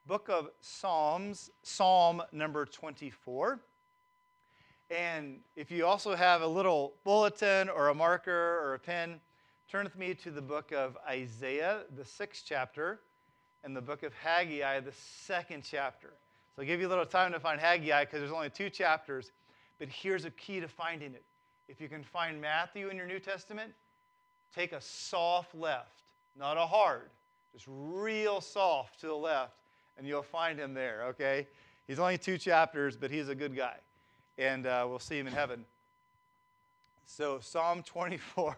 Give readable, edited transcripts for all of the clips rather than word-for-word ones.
book of Psalms, Psalm number 24. And if you also have a little bulletin or a marker or a pen, turn with me to the book of Isaiah, the 6th chapter, and the book of Haggai, the 2nd chapter. So I'll give you a little time to find Haggai because there's only 2 chapters, but here's a key to finding it. If you can find Matthew in your New Testament, take a soft left, not a hard, just real soft to the left, and you'll find him there, okay? He's only 2 chapters, but he's a good guy, and we'll see him in heaven. So Psalm 24.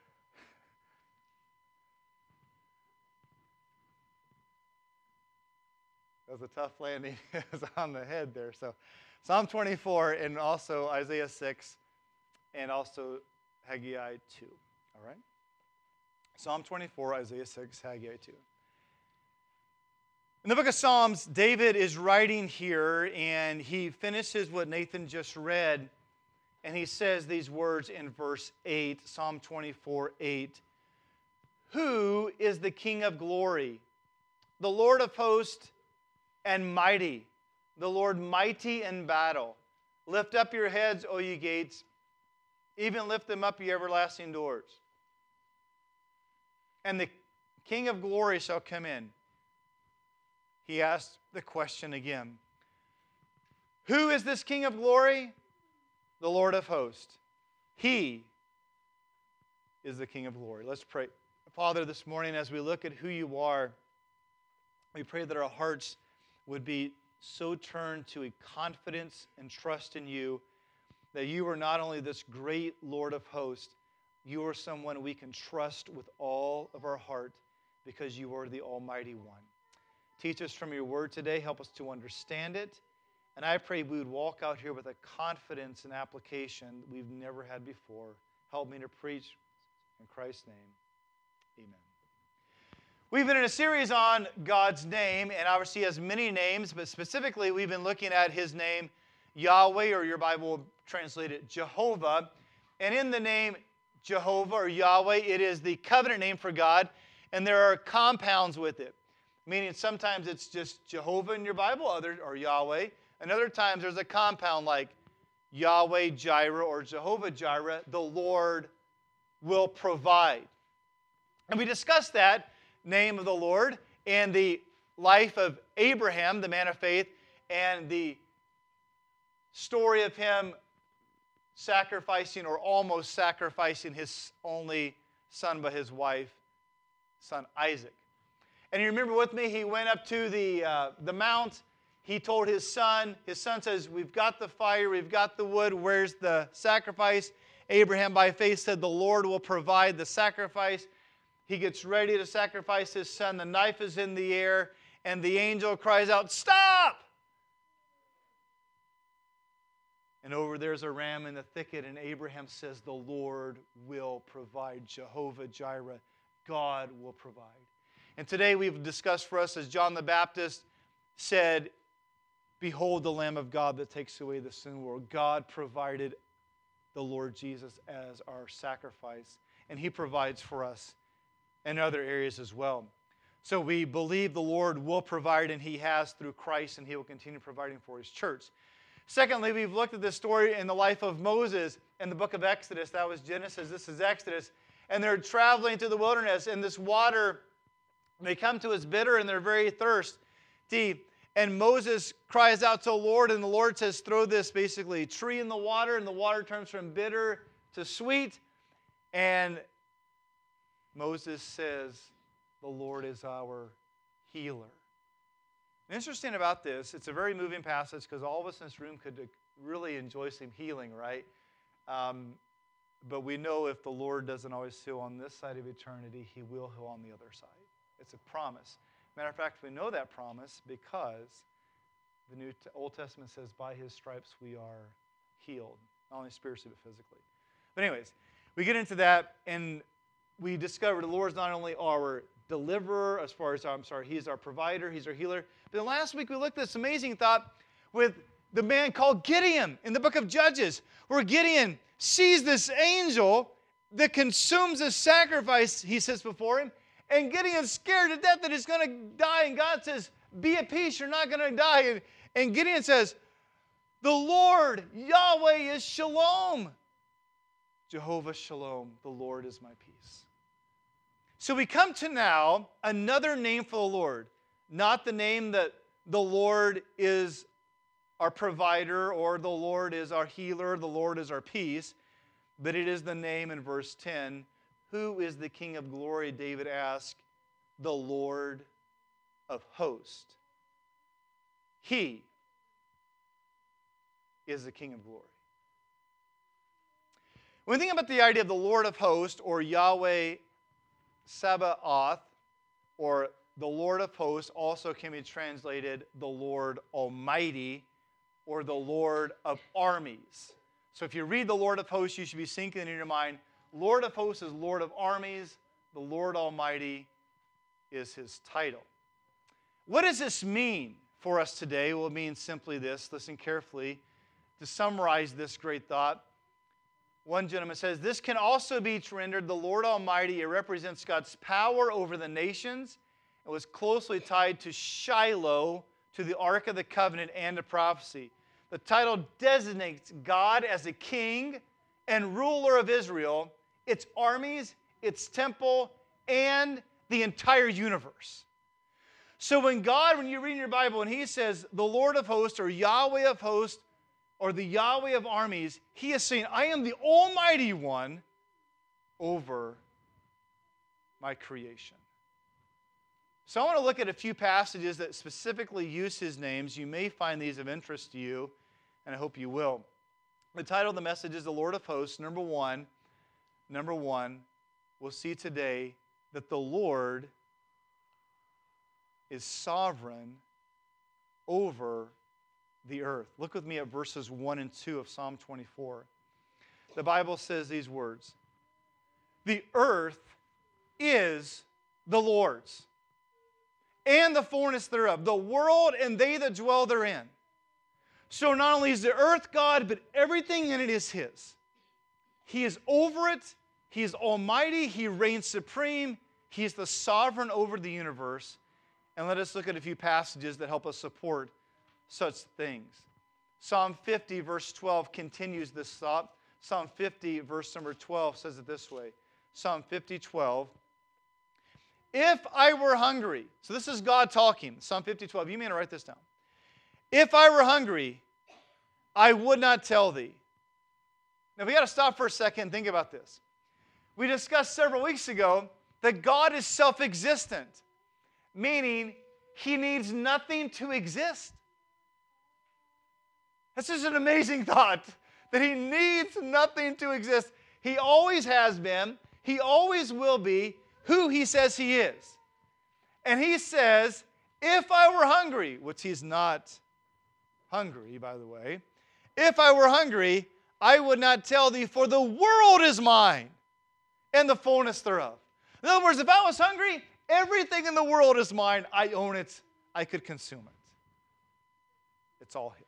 That was a tough landing. It was on the head there. So Psalm 24 and also Isaiah 6 and also Haggai 2. All right? Psalm 24, Isaiah 6, Haggai 2. In the book of Psalms, David is writing here, and he finishes what Nathan just read, and he says these words in verse 8, Psalm 24, 8. Who is the King of glory? The Lord of hosts and mighty, the Lord mighty in battle. Lift up your heads, O ye gates, even lift them up, ye everlasting doors. And the King of glory shall come in. He asked the question again. Who is this King of glory? The Lord of hosts. He is the King of glory. Let's pray. Father, this morning as we look at who you are, we pray that our hearts would be so turned to a confidence and trust in you that you are not only this great Lord of hosts, you are someone we can trust with all of our heart because you are the Almighty One. Teach us from your word today. Help us to understand it. And I pray we would walk out here with a confidence and application that we've never had before. Help me to preach in Christ's name. Amen. We've been in a series on God's name, and obviously he has many names, but specifically we've been looking at his name, Yahweh, or your Bible will translate it Jehovah. And in the name Jehovah or Yahweh, it is the covenant name for God, and there are compounds with it. Meaning sometimes it's just Jehovah in your Bible, or Yahweh. And other times there's a compound like Yahweh Jireh or Jehovah Jireh, the Lord will provide. And we discussed that name of the Lord and the life of Abraham, the man of faith, and the story of him sacrificing or almost sacrificing his only son by his wife, son Isaac. And you remember with me, he went up to the mount. He told his son says, we've got the fire, we've got the wood, where's the sacrifice? Abraham by faith said, the Lord will provide the sacrifice. He gets ready to sacrifice his son. The knife is in the air, and the angel cries out, stop! And over there's a ram in the thicket, and Abraham says, the Lord will provide. Jehovah Jireh, God will provide. And today we've discussed for us, as John the Baptist said, behold the Lamb of God that takes away the sin of the world. God provided the Lord Jesus as our sacrifice, and he provides for us in other areas as well. So we believe the Lord will provide, and he has through Christ, and he will continue providing for his church. Secondly, we've looked at this story in the life of Moses in the book of Exodus. That was Genesis. This is Exodus. And they're traveling through the wilderness, and this water, they come to is bitter, and they're very thirsty. And Moses cries out to the Lord, and the Lord says, throw this basically tree in the water, and the water turns from bitter to sweet. And Moses says, the Lord is our healer. And interesting about this, it's a very moving passage because all of us in this room could really enjoy some healing, right? But we know if the Lord doesn't always heal on this side of eternity, he will heal on the other side. It's a promise. Matter of fact, we know that promise because the Old Testament says, by his stripes we are healed. Not only spiritually, but physically. But anyways, we get into that, and we discover the Lord is not only our deliverer, as far as, he's our provider, he's our healer. But then last week we looked at this amazing thought with the man called Gideon in the book of Judges, where Gideon sees this angel that consumes the sacrifice he sits before him, and Gideon's scared to death that he's going to die, and God says, Be at peace. You're not going to die. And Gideon says, the Lord, Yahweh, is Shalom. Jehovah Shalom, the Lord is my peace. So we come to now another name for the Lord. Not the name that the Lord is our provider, or the Lord is our healer, the Lord is our peace, but it is the name in verse 10. Who is the King of glory? David asked. The Lord of hosts. He is the King of glory. When we think about the idea of the Lord of hosts, or Yahweh Sabaoth, or the Lord of hosts, also can be translated the Lord Almighty, or the Lord of armies. So if you read the Lord of hosts, you should be sinking in your mind, Lord of hosts is Lord of armies, the Lord Almighty is his title. What does this mean for us today? Well, it means simply this. Listen carefully. To summarize this great thought, one gentleman says, this can also be rendered the Lord Almighty. It represents God's power over the nations. It was closely tied to Shiloh, to the Ark of the Covenant and to prophecy. The title designates God as a king and ruler of Israel, its armies, its temple, and the entire universe. So when you read in your Bible and he says the Lord of hosts, or Yahweh of hosts, or the Yahweh of armies, he is saying, I am the Almighty One over my creation. So I want to look at a few passages that specifically use his names. You may find these of interest to you, and I hope you will. The title of the message is the Lord of hosts. Number one, we'll see today that the Lord is sovereign over the earth. Look with me at verses 1 and 2 of Psalm 24. The Bible says these words, the earth is the Lord's, and the fullness thereof, the world and they that dwell therein. So not only is the earth God, but everything in it is his. He is over it. He is almighty. He reigns supreme. He is the sovereign over the universe. And let us look at a few passages that help us support such things. Psalm 50, verse 12 continues this thought. Psalm 50, verse number 12 says it this way. Psalm 50, 12. If I were hungry, so this is God talking, Psalm 50, 12. You may want to write this down. If I were hungry, I would not tell thee. Now we got to stop for a second and think about this. We discussed several weeks ago that God is self-existent, meaning he needs nothing to exist. This is an amazing thought, that he needs nothing to exist. He always has been, he always will be who he says he is. And he says, if I were hungry, which he's not hungry, by the way, if I were hungry, I would not tell thee, for the world is mine, and the fullness thereof. In other words, if I was hungry, everything in the world is mine. I own it. I could consume it. It's all his.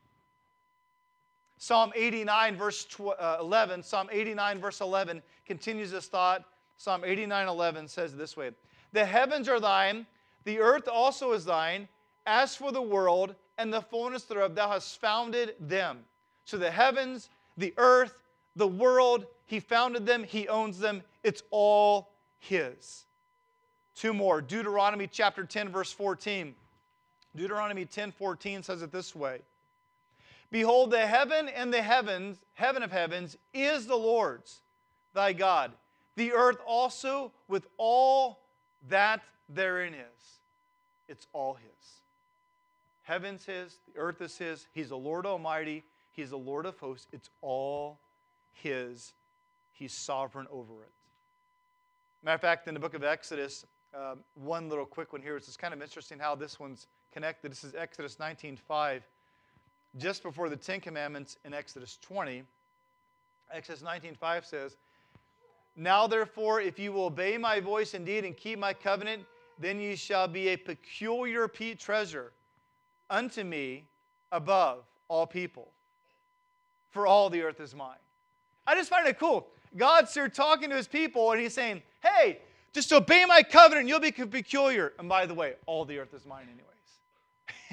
Psalm 89, verse 11. Psalm 89, verse 11 continues this thought. Psalm 89, 11 says it this way. The heavens are thine, the earth also is thine. As for the world and the fullness thereof, thou hast founded them. So the heavens, the earth, the world, he founded them, he owns them. It's all his. Two more. Deuteronomy chapter 10, verse 14. Deuteronomy 10:14 says it this way. Behold, the heaven and the heaven of heavens, is the Lord's, thy God. The earth also with all that therein is. It's all his. Heaven's his, the earth is his. He's the Lord Almighty. He's the Lord of hosts. It's all his. He's sovereign over it. Matter of fact, in the book of Exodus, one little quick one here. It's just kind of interesting how this one's connected. This is Exodus 19:5. Just before the Ten Commandments in Exodus 20. Exodus 19:5 says, now therefore, if you will obey my voice indeed and keep my covenant, then ye shall be a peculiar treasure unto me above all people. For all the earth is mine. I just find it cool. God's here talking to his people, and he's saying, hey, just obey my covenant, and you'll be peculiar. And by the way, all the earth is mine anyways.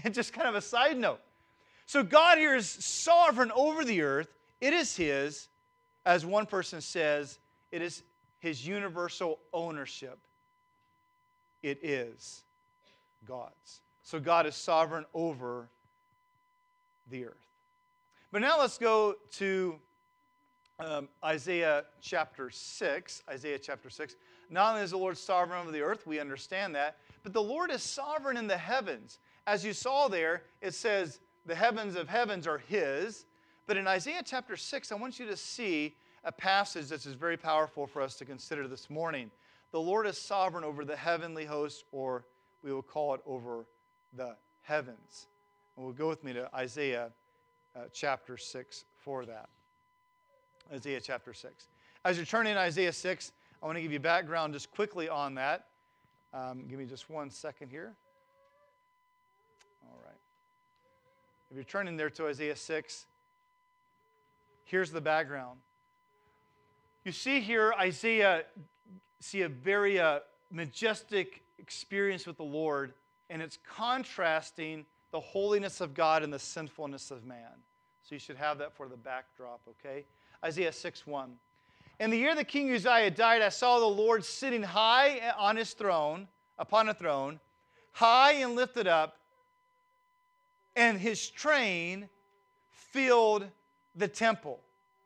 And just kind of a side note. So God here is sovereign over the earth. It is His, as one person says, it is His universal ownership. It is God's. So God is sovereign over the earth. But now let's go to Isaiah chapter 6. Isaiah chapter 6. Not only is the Lord sovereign over the earth, we understand that, but the Lord is sovereign in the heavens. As you saw there, it says the heavens of heavens are His. But in Isaiah chapter 6, I want you to see a passage that is very powerful for us to consider this morning. The Lord is sovereign over the heavenly host, or we will call it over the heavens. And we'll go with me to Isaiah chapter 6 for that. Isaiah chapter 6. As you're turning to Isaiah 6, I want to give you background just quickly on that. Give me just 1 second here. All right. If you're turning there to Isaiah 6, here's the background. You see here, Isaiah see a very majestic experience with the Lord, and it's contrasting the holiness of God and the sinfulness of man. So you should have that for the backdrop, okay? Isaiah 6:1. In the year that King Uzziah died, I saw the Lord sitting high on His throne, upon a throne, high and lifted up, and His train filled the temple.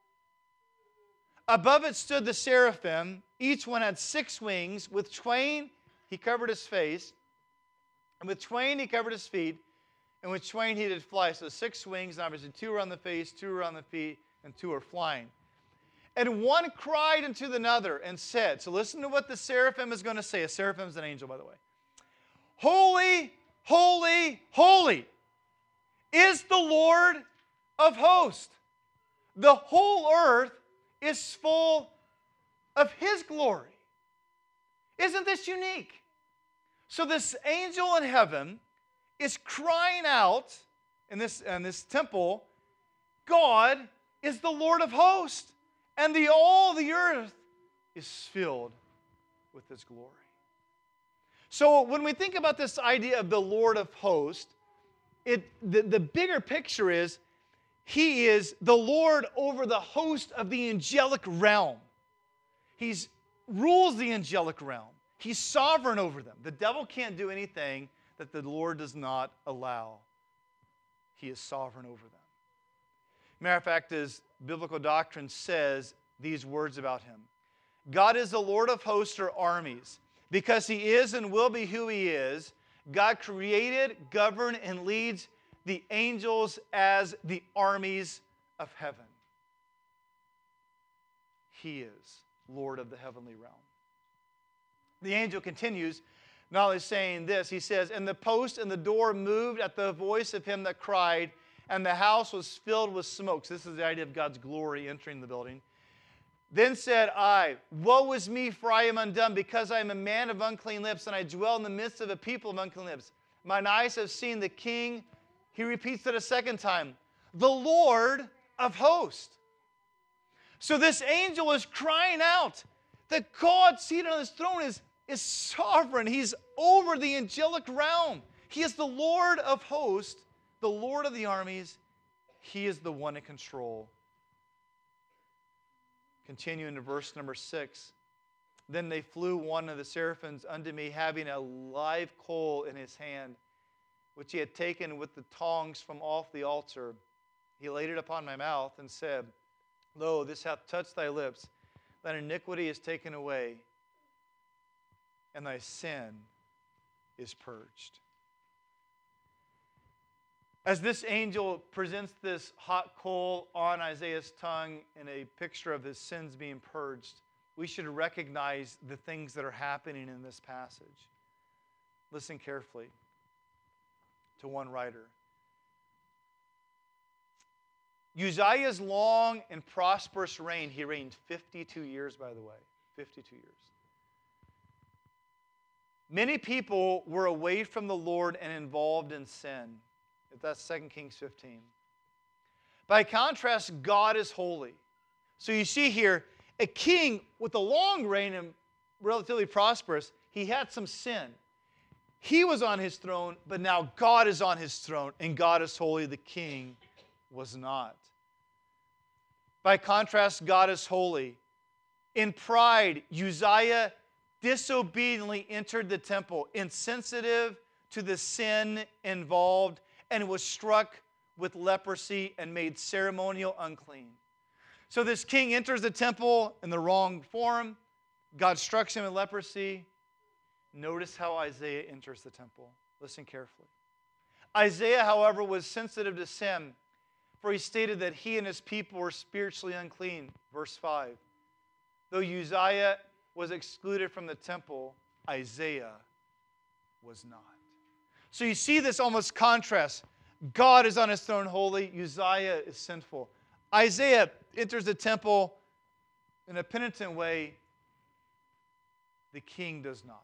Above it stood the seraphim. Each one had 6 wings. With twain He covered His face, and with twain He covered His feet, and with twain He did fly. So 6 wings, and obviously 2 are on the face, 2 are on the feet, and 2 are flying. And one cried unto another and said, so listen to what the seraphim is going to say. A seraphim is an angel, by the way. Holy, holy, holy is the Lord of hosts. The whole earth is full of His glory. Isn't this unique? So this angel in heaven is crying out in this temple, God is the Lord of hosts, and all the earth is filled with His glory. So when we think about this idea of the Lord of hosts, the bigger picture is He is the Lord over the host of the angelic realm. He rules the angelic realm. He's sovereign over them. The devil can't do anything that the Lord does not allow. He is sovereign over them. Matter of fact, as biblical doctrine says these words about Him. God is the Lord of hosts or armies. Because He is and will be who He is, God created, governed, and leads the angels as the armies of heaven. He is Lord of the heavenly realm. The angel continues, not only saying this, he says, and the post and the door moved at the voice of him that cried, and the house was filled with smoke. So this is the idea of God's glory entering the building. Then said I, woe is me, for I am undone, because I am a man of unclean lips, and I dwell in the midst of a people of unclean lips. Mine eyes have seen the King. He repeats it a second time, the Lord of hosts. So this angel is crying out that God seated on His throne is sovereign. He's over the angelic realm. He is the Lord of hosts, the Lord of the armies. He is the one in control. Continuing to verse number 6. Then they flew one of the seraphims unto me, having a live coal in his hand, which he had taken with the tongs from off the altar. He laid it upon my mouth and said, lo, this hath touched thy lips. Thine iniquity is taken away, and thy sin is purged. As this angel presents this hot coal on Isaiah's tongue in a picture of his sins being purged, we should recognize the things that are happening in this passage. Listen carefully to one writer. Uzziah's long and prosperous reign, he reigned 52 years, by the way. 52 years. Many people were away from the Lord and involved in sin. That's 2 Kings 15. By contrast, God is holy. So you see here, a king with a long reign and relatively prosperous, he had some sin. He was on his throne, but now God is on his throne, and God is holy. The king was not. By contrast, God is holy. In pride, Uzziah disobediently entered the temple, insensitive to the sin involved, and was struck with leprosy and made ceremonial unclean. So this king enters the temple in the wrong form. God strikes him with leprosy. Notice how Isaiah enters the temple. Listen carefully. Isaiah, however, was sensitive to sin, for he stated that he and his people were spiritually unclean. Verse 5. Though Uzziah was excluded from the temple, Isaiah was not. So you see this almost contrast. God is on his throne holy. Uzziah is sinful. Isaiah enters the temple in a penitent way. The king does not.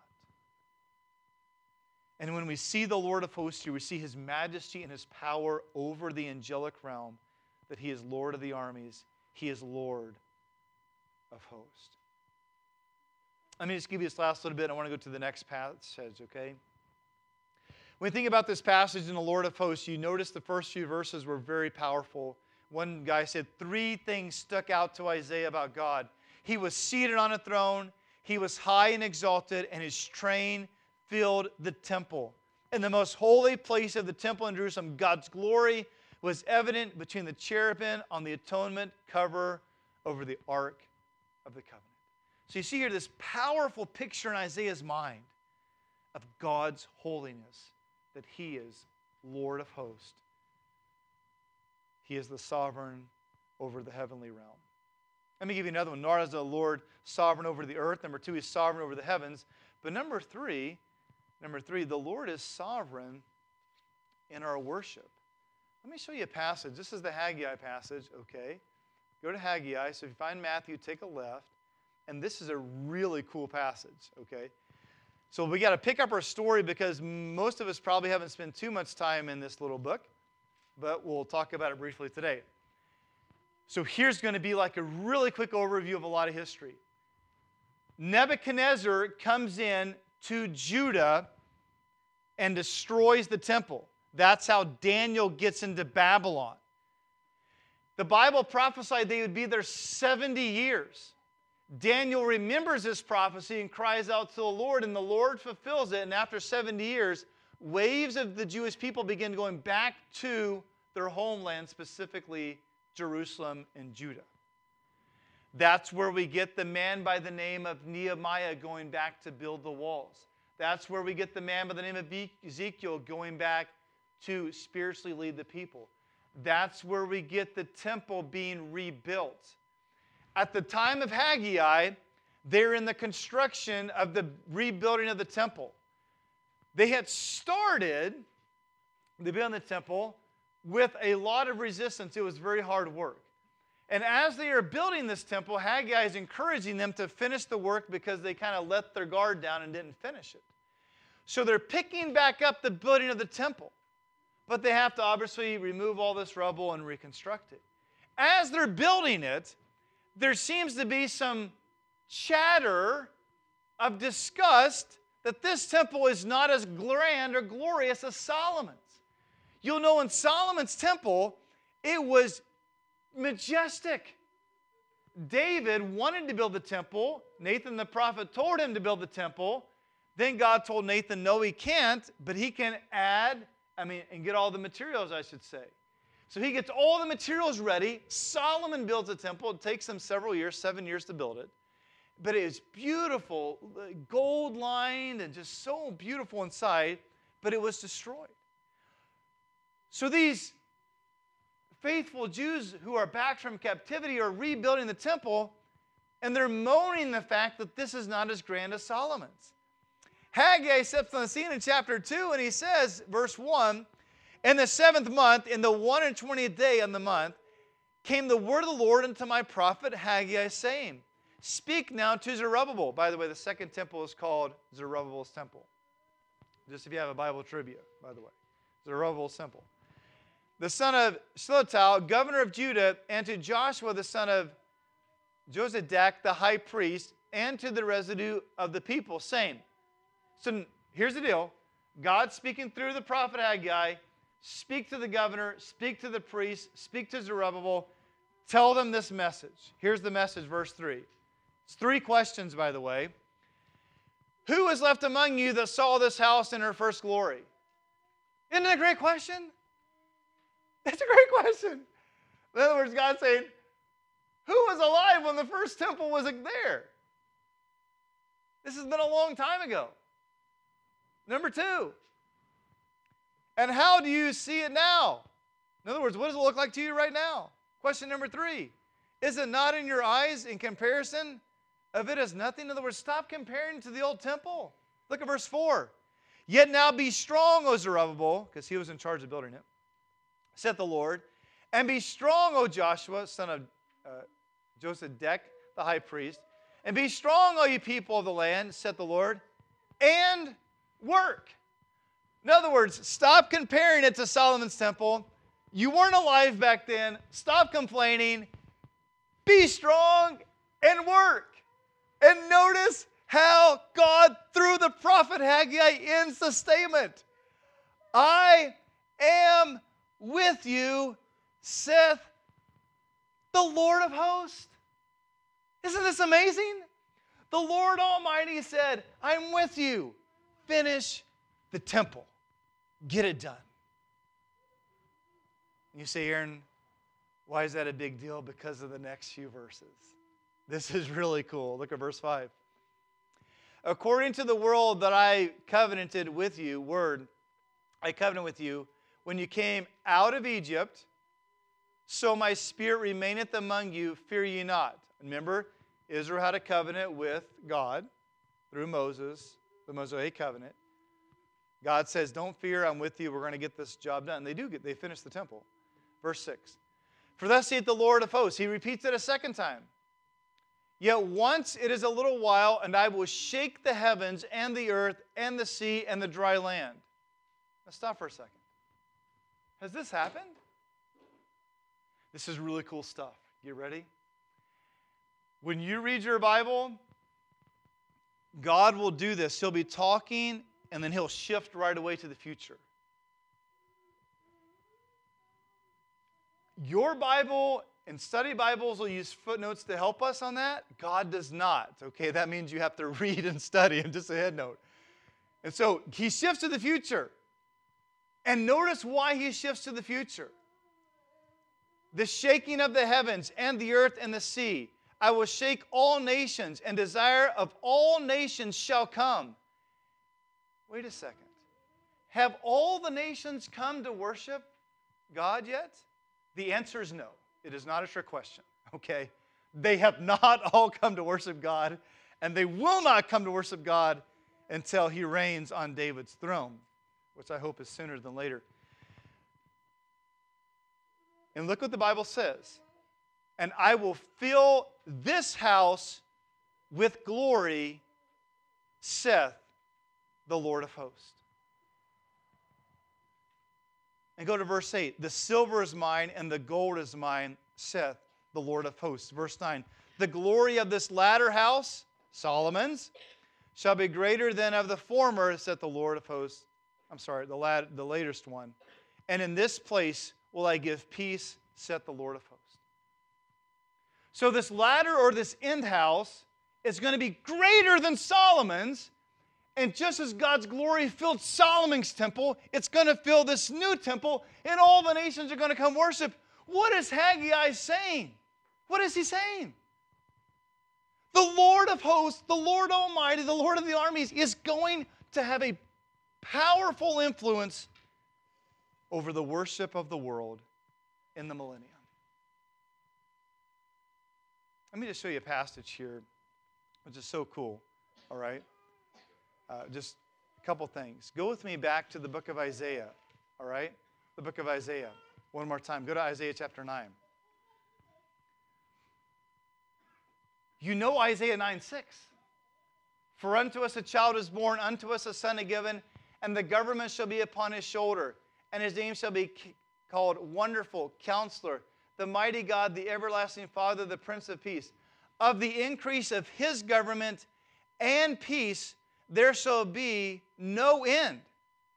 And when we see the Lord of hosts here, we see his majesty and his power over the angelic realm, that he is Lord of the armies. He is Lord of hosts. Let me just give you this last little bit. I want to go to the next passage, okay? When you think about this passage in the Lord of hosts, you notice the first few verses were very powerful. One guy said 3 things stuck out to Isaiah about God. He was seated on a throne, he was high and exalted, and his train filled the temple. In the most holy place of the temple in Jerusalem, God's glory was evident between the cherubim on the atonement cover over the Ark of the Covenant. So you see here this powerful picture in Isaiah's mind of God's holiness, that he is Lord of hosts. He is the sovereign over the heavenly realm. Let me give you another one. Not as the Lord sovereign over the earth. Number 2, he's sovereign over the heavens. But number three, the Lord is sovereign in our worship. Let me show you a passage. This is the Haggai passage, okay? Go to Haggai. So if you find Matthew, take a left. And this is a really cool passage, okay? So we got to pick up our story because most of us probably haven't spent too much time in this little book, but we'll talk about it briefly today. So here's going to be like a really quick overview of a lot of history. Nebuchadnezzar comes in to Judah and destroys the temple. That's how Daniel gets into Babylon. The Bible prophesied they would be there 70 years. Daniel remembers this prophecy and cries out to the Lord, and the Lord fulfills it. And after 70 years, waves of the Jewish people begin going back to their homeland, specifically Jerusalem and Judah. That's where we get the man by the name of Nehemiah going back to build the walls. That's where we get the man by the name of Ezekiel going back to spiritually lead the people. That's where we get the temple being rebuilt. At the time of Haggai, they're in the construction of the rebuilding of the temple. They had started the building of the temple with a lot of resistance. It was very hard work. And as they are building this temple, Haggai is encouraging them to finish the work because they kind of let their guard down and didn't finish it. So they're picking back up the building of the temple. But they have to obviously remove all this rubble and reconstruct it. As they're building it, there seems to be some chatter of disgust that this temple is not as grand or glorious as Solomon's. You'll know in Solomon's temple, it was majestic. David wanted to build the temple. Nathan the prophet told him to build the temple. Then God told Nathan, no, he can't, but he can add, and get all the materials, I should say. So he gets all the materials ready. Solomon builds a temple. It takes him several years, 7 years to build it. But it is beautiful, gold lined and just so beautiful inside, but it was destroyed. So these faithful Jews who are back from captivity are rebuilding the temple, and they're moaning the fact that this is not as grand as Solomon's. Haggai steps on the scene in chapter 2, and he says, verse 1, in the 7th month, in the 21st day of the month, came the word of the Lord unto my prophet Haggai, saying, speak now to Zerubbabel. By the way, the second temple is called Zerubbabel's temple. Just if you have a Bible trivia, by the way. Zerubbabel's temple. The son of Shealtiel, governor of Judah, and to Joshua, the son of Jozadak, the high priest, and to the residue of the people, saying, so here's the deal. God speaking through the prophet Haggai, speak to the governor, speak to the priest, speak to Zerubbabel, tell them this message. Here's the message, verse 3. It's 3 questions, by the way. Who is left among you that saw this house in her first glory? Isn't that a great question? It's a great question. In other words, God's saying, who was alive when the first temple was there? This has been a long time ago. Number 2, and how do you see it now? In other words, what does it look like to you right now? Question number 3, is it not in your eyes in comparison of it as nothing? In other words, stop comparing to the old temple. Look at verse 4. Yet now be strong, O Zerubbabel, because he was in charge of building it, saith the Lord, and be strong, O Joshua, son of Josedek, the high priest, and be strong, O ye people of the land, saith the Lord, and work. In other words, stop comparing it to Solomon's temple. You weren't alive back then. Stop complaining. Be strong and work. And notice how God, through the prophet Haggai, ends the statement. I am with you, saith the Lord of hosts. Isn't this amazing? The Lord Almighty said, I'm with you. Finish the temple. Get it done. You say, Aaron, why is that a big deal? Because of the next few verses. This is really cool. Look at verse 5. According to the word that I covenanted with you, I covenant with you, when you came out of Egypt, so my spirit remaineth among you, fear ye not. Remember, Israel had a covenant with God through Moses, the Mosaic covenant. God says, don't fear, I'm with you, we're going to get this job done. They finish the temple. Verse 6. For thus saith the Lord of hosts. He repeats it a second time. Yet once it is a little while, and I will shake the heavens and the earth and the sea and the dry land. Now stop for a second. Has this happened? This is really cool stuff. You ready? When you read your Bible, God will do this. He'll be talking, and then He'll shift right away to the future. Your Bible and study Bibles will use footnotes to help us on that. God does not. Okay, that means you have to read and study, and just a head note. And so He shifts to the future. And notice why He shifts to the future. The shaking of the heavens and the earth and the sea. I will shake all nations, and desire of all nations shall come. Wait a second. Have all the nations come to worship God yet? The answer is no. It is not a trick question, okay? They have not all come to worship God, and they will not come to worship God until He reigns on David's throne, which I hope is sooner than later. And look what the Bible says. And I will fill this house with glory, saith the Lord of hosts. And go to verse 8. The silver is mine and the gold is mine, saith the Lord of hosts. Verse 9. The glory of this latter house, Solomon's, shall be greater than of the former, saith the Lord of hosts. I'm sorry, the latest one. And in this place will I give peace, saith the Lord of hosts. So this latter or this end house is going to be greater than Solomon's. And just as God's glory filled Solomon's temple, it's going to fill this new temple, and all the nations are going to come worship. What is Haggai saying? What is he saying? The Lord of hosts, the Lord Almighty, the Lord of the armies is going to have a powerful influence over the worship of the world in the millennium. Let me just show you a passage here, which is so cool, all right? Just a couple things. Go with me back to the book of Isaiah, all right? The book of Isaiah. One more time. Go to Isaiah chapter 9. You know Isaiah 9:6. For unto us a child is born, unto us a son is given, and the government shall be upon his shoulder, and his name shall be called Wonderful, Counselor, the Mighty God, the Everlasting Father, the Prince of Peace. Of the increase of his government and peace, there shall be no end.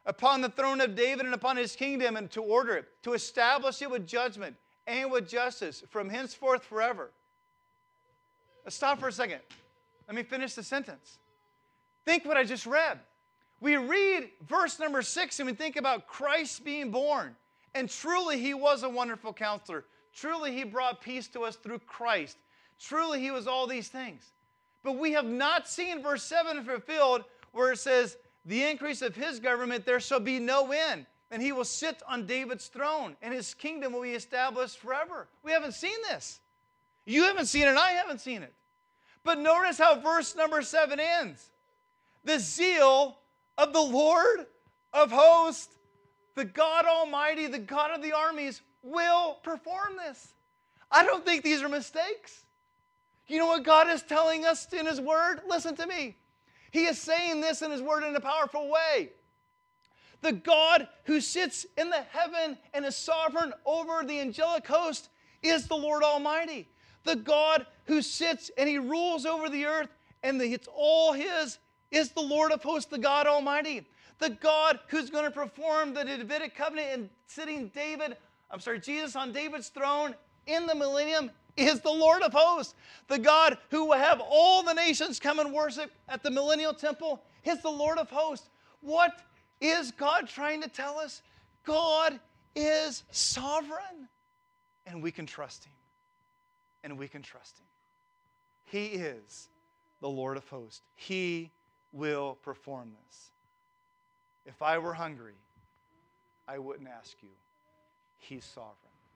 upon the throne of David and upon his kingdom, and to order it, to establish it with judgment and with justice from henceforth forever. Let's stop for a second. Let me finish the sentence. Think what I just read. We read verse number 6 and we think about Christ being born. And truly he was a wonderful counselor. Truly he brought peace to us through Christ. Truly he was all these things. But we have not seen verse 7 fulfilled where it says, the increase of his government there shall be no end. And he will sit on David's throne and his kingdom will be established forever. We haven't seen this. You haven't seen it and I haven't seen it. But notice how verse number 7 ends. The zeal of the Lord of hosts, the God Almighty, the God of the armies, will perform this. I don't think these are mistakes. You know what God is telling us in his word? Listen to me. He is saying this in his word in a powerful way. The God who sits in the heaven and is sovereign over the angelic host is the Lord Almighty. The God who sits and he rules over the earth and it's all his is the Lord of hosts, the God Almighty. The God who's going to perform the Davidic covenant and sitting Jesus on David's throne in the millennium is the Lord of hosts. The God who will have all the nations come and worship at the millennial temple is the Lord of hosts. What is God trying to tell us? God is sovereign, and we can trust him. And we can trust him. He is the Lord of hosts. He will perform this. If I were hungry, I wouldn't ask you. He's sovereign.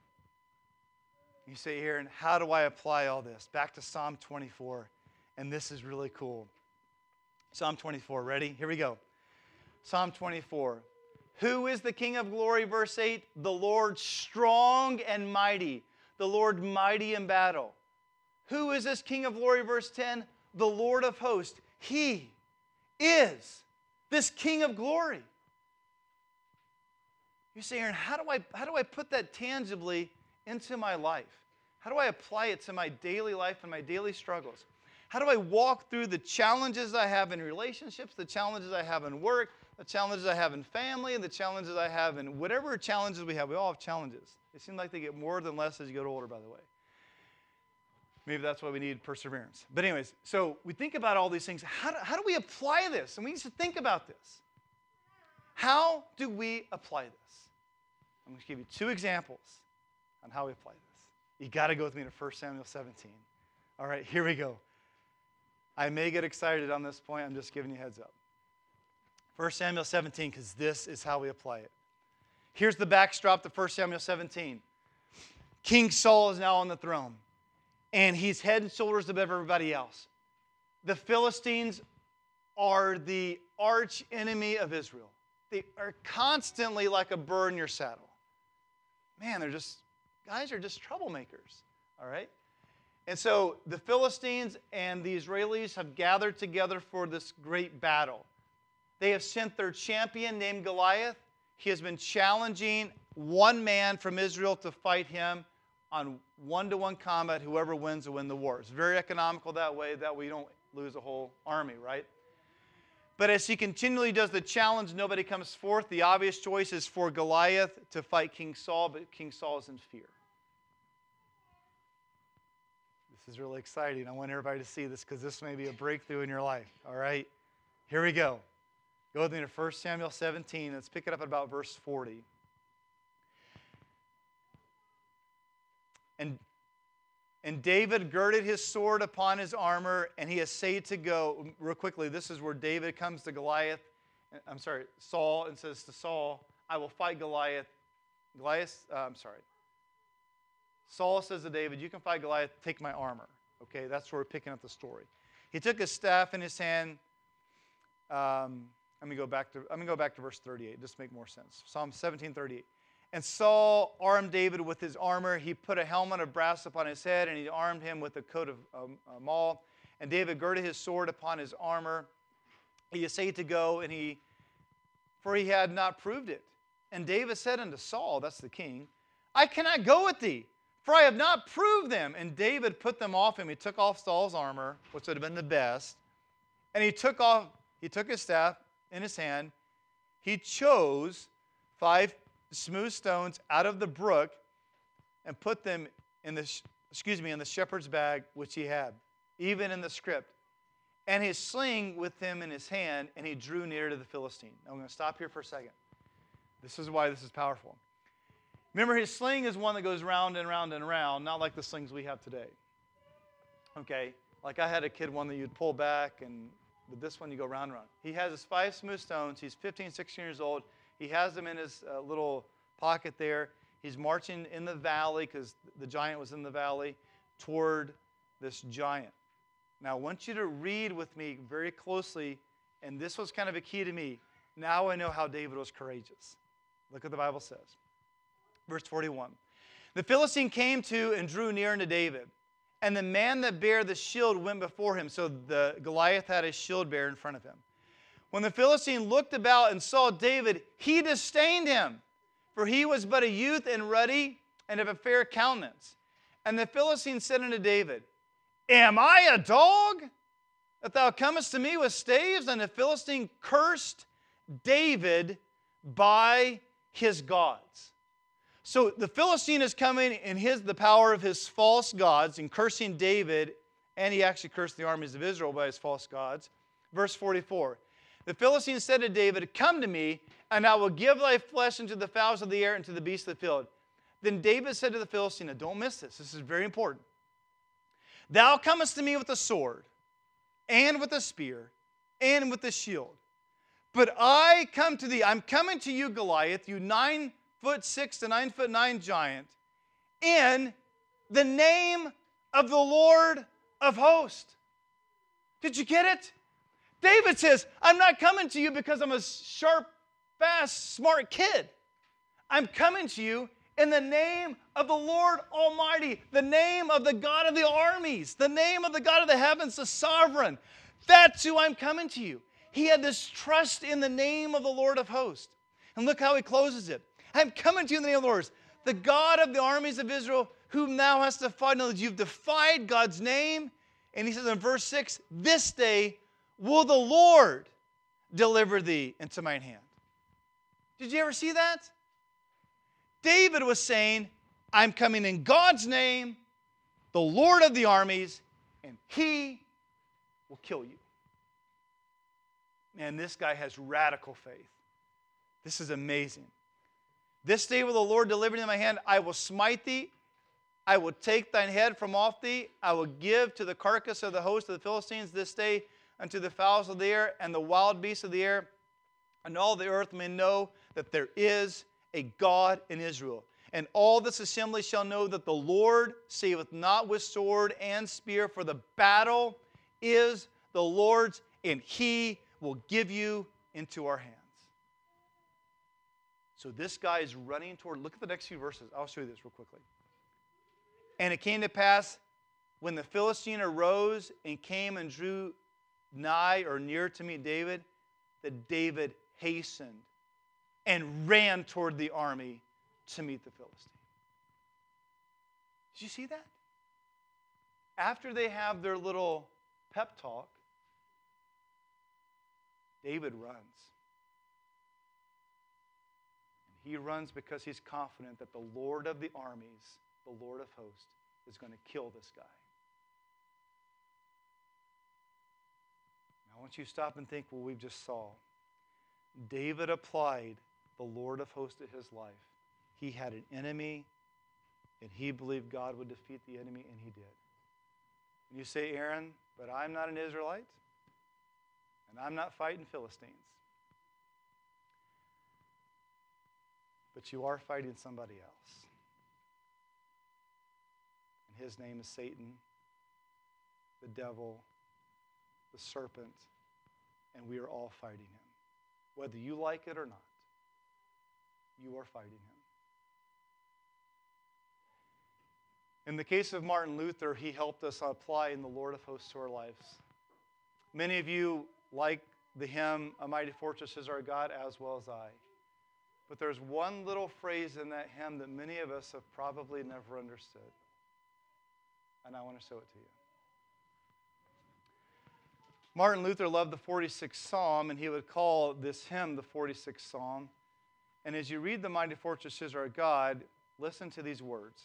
You say, Aaron, how do I apply all this? Back to Psalm 24, and this is really cool. Psalm 24, ready? Here we go. Psalm 24. Who is the King of glory? Verse 8, the Lord strong and mighty, the Lord mighty in battle. Who is this King of glory? Verse 10, the Lord of hosts. He is this King of glory. You say, Aaron, how do I put that tangibly into my life? How do I apply it to my daily life and my daily struggles? How do I walk through the challenges I have in relationships, the challenges I have in work, the challenges I have in family, and the challenges I have in whatever challenges we have? We all have challenges. They seem like they get more than less as you get older, by the way. Maybe that's why we need perseverance. But anyways, so we think about all these things. How do we apply this? And we need to think about this. How do we apply this? I'm going to give you 2 examples on how we apply this. You got to go with me to 1 Samuel 17. All right, here we go. I may get excited on this point. I'm just giving you a heads up. 1 Samuel 17, because this is how we apply it. Here's the backdrop to 1 Samuel 17. King Saul is now on the throne, and he's head and shoulders above everybody else. The Philistines are the arch enemy of Israel. They are constantly like a burr in your saddle. Man, guys are just troublemakers, all right? And so the Philistines and the Israelis have gathered together for this great battle. They have sent their champion named Goliath. He has been challenging one man from Israel to fight him on one-to-one combat. Whoever wins will win the war. It's very economical that way you don't lose a whole army, right? But as he continually does the challenge, nobody comes forth. The obvious choice is for Goliath to fight King Saul, but King Saul is in fear. This is really exciting. I want everybody to see this because this may be a breakthrough in your life, all right? Here we go. Go with me to 1 Samuel 17. Let's pick it up at about verse 40. And David girded his sword upon his armor, and he essayed to go. Real quickly, this is where David comes to Saul, and says to Saul, I will fight Goliath. Saul says to David, you can fight Goliath, take my armor. Okay, that's where we're picking up the story. He took his staff in his hand. I'm going to go back to verse 38, just to make more sense. Psalm 17:38. And Saul armed David with his armor. He put a helmet of brass upon his head, and he armed him with a coat of maul. And David girded his sword upon his armor. He essayed to go, for he had not proved it. And David said unto Saul, that's the king, I cannot go with thee, for I have not proved them. And David put them off him. He took off Saul's armor, which would have been the best. And he took his staff in his hand. he chose 5 smooth stones out of the brook and put them in the shepherd's bag which he had, even in the script, and his sling with him in his hand, and he drew near to the Philistine. Now I'm going to stop here for a second. This is why this is powerful. Remember, his sling is one that goes round and round and round, not like the slings we have today. Okay, like I had a kid one that you'd pull back, and with this one you go round and round. He has his 5 smooth stones. He's 15, 16 years old. He has them in his little pocket there. He's marching in the valley, because the giant was in the valley, toward this giant. Now I want you to read with me very closely, and this was kind of a key to me. Now I know how David was courageous. Look what the Bible says. Verse 41. The Philistine came to and drew near unto David, and the man that bare the shield went before him. So the Goliath had a shield bearer in front of him. When the Philistine looked about and saw David, he disdained him, for he was but a youth and ruddy and of a fair countenance. And the Philistine said unto David, Am I a dog, that thou comest to me with staves? And the Philistine cursed David by his gods. So the Philistine is coming in the power of his false gods and cursing David, and he actually cursed the armies of Israel by his false gods. Verse 44. The Philistine said to David, Come to me, and I will give thy flesh unto the fowls of the air and to the beasts of the field. Then David said to the Philistine, and don't miss this, this is very important. Thou comest to me with a sword, and with a spear, and with a shield. But I come to thee, I'm coming to you, Goliath, you 9'6" to 9'9" giant, in the name of the Lord of hosts. Did you get it? David says, I'm not coming to you because I'm a sharp, fast, smart kid. I'm coming to you in the name of the Lord Almighty, the name of the God of the armies, the name of the God of the heavens, the sovereign. That's who I'm coming to you. He had this trust in the name of the Lord of hosts. And look how he closes it. I'm coming to you in the name of the Lord, the God of the armies of Israel, whom thou hast defied. Now, you've defied God's name. And he says in verse 6, This day will the Lord deliver thee into mine hand. Did you ever see that? David was saying, I'm coming in God's name, the Lord of the armies, and he will kill you. Man, this guy has radical faith. This is amazing. This day will the Lord deliver thee in my hand. I will smite thee. I will take thine head from off thee. I will give to the carcass of the host of the Philistines this day unto the fowls of the air and the wild beasts of the air. And all the earth may know that there is a God in Israel. And all this assembly shall know that the Lord saveth not with sword and spear, for the battle is the Lord's, and he will give you into our hands. So this guy is running toward, look at the next few verses. I'll show you this real quickly. And it came to pass, when the Philistine arose and came and drew nigh or near to meet David, that David hastened and ran toward the army to meet the Philistine. Did you see that? After they have their little pep talk, David runs. And he runs because he's confident that the Lord of the armies, the Lord of hosts, is going to kill this guy. Now, I want you to stop and think what we just saw. David applied the Lord of hosts to his life. He had an enemy, and he believed God would defeat the enemy, and he did. And you say, Aaron, but I'm not an Israelite, and I'm not fighting Philistines. But you are fighting somebody else. And his name is Satan, the devil, the serpent, and we are all fighting him. Whether you like it or not, you are fighting him. In the case of Martin Luther, he helped us apply in the Lord of hosts to our lives. Many of you like the hymn, A Mighty Fortress is Our God, as well as I. But there's one little phrase in that hymn that many of us have probably never understood. And I want to show it to you. Martin Luther loved the 46th Psalm, and he would call this hymn the 46th Psalm. And as you read The Mighty Fortress is Our God, listen to these words.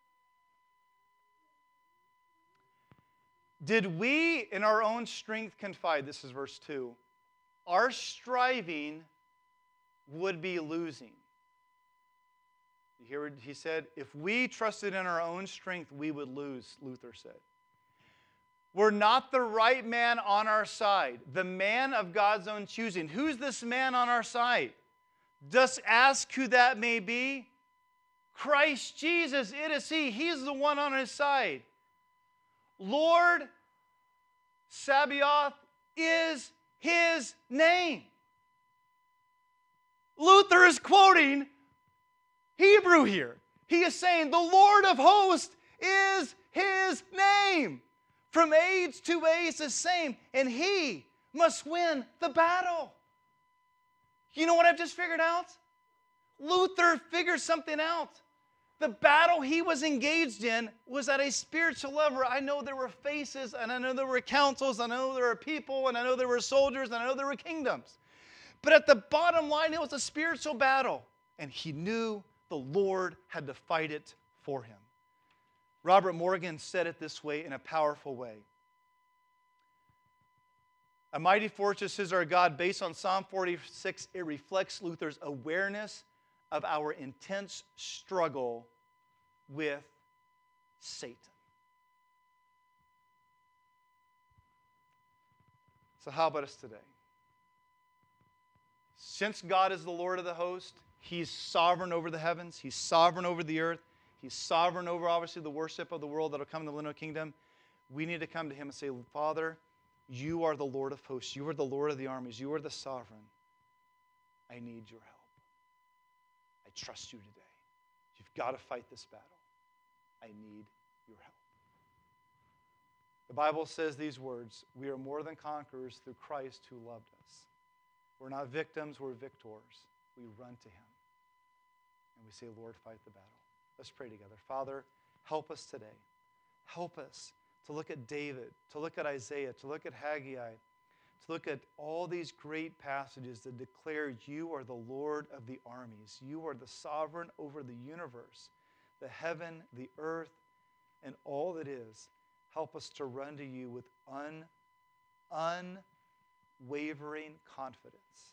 Did we in our own strength confide, this is verse 2, our striving would be losing. You hear what he said? If we trusted in our own strength, we would lose, Luther said. We're not the right man on our side, the man of God's own choosing. Who's this man on our side? Just ask who that may be. Christ Jesus, it is He. He's the one on His side. Lord Sabaoth is His name. Luther is quoting Hebrew here. He is saying the Lord of hosts is His name. From age to age the same, and He must win the battle. You know what I've just figured out? Luther figured something out. The battle he was engaged in was at a spiritual level. I know there were faces, and I know there were councils, and I know there were people, and I know there were soldiers, and I know there were kingdoms. But at the bottom line, it was a spiritual battle, and he knew the Lord had to fight it for him. Robert Morgan said it this way in a powerful way. A mighty fortress is our God. Based on Psalm 46, it reflects Luther's awareness of our intense struggle with Satan. So how about us today? Since God is the Lord of the host, He's sovereign over the heavens, He's sovereign over the earth, He's sovereign over, obviously, the worship of the world that will come in the millennial kingdom. We need to come to Him and say, Father, You are the Lord of hosts. You are the Lord of the armies. You are the sovereign. I need Your help. I trust You today. You've got to fight this battle. I need Your help. The Bible says these words, we are more than conquerors through Christ who loved us. We're not victims, we're victors. We run to Him. And we say, Lord, fight the battle. Let's pray together. Father, help us today. Help us to look at David, to look at Isaiah, to look at Haggai, to look at all these great passages that declare You are the Lord of the armies. You are the sovereign over the universe, the heaven, the earth, and all that is. Help us to run to You with unwavering confidence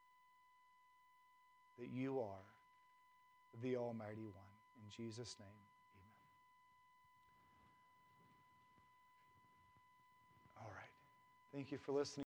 that You are the Almighty One. In Jesus' name, amen. All right. Thank you for listening.